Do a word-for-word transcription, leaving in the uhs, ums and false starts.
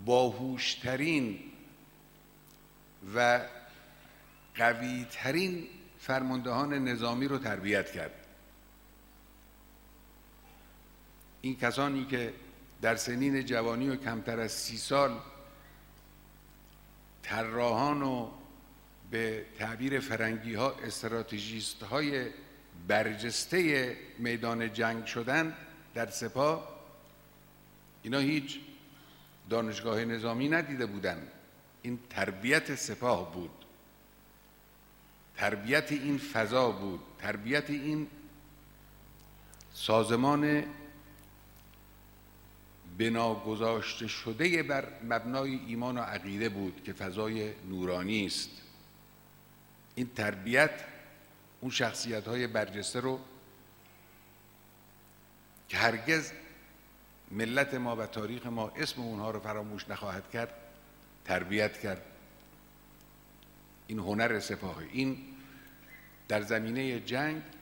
باهوشترین و قویترین فرماندهان نظامی رو تربیت کرد. این کسانی که در سنین جوانی و کمتر از سی سال طراحان و به تعبیر فرنگی ها استراتژیست های برجسته میدان جنگ شدن در سپاه، اینا هیچ دانشگاه نظامی ندیده بودن. این تربیت سپاه بود، تربیت این فضا بود، تربیت این سازمان بنا گذاشته شده بر مبنای ایمان و عقیده بود که فضای نورانی است. این تربیت اون شخصیت‌های برجسته رو که هرگز ملت ما و تاریخ ما اسم اونها رو فراموش نخواهد کرد تربیت کرد. این هنر سپاهی، این در زمینه جنگ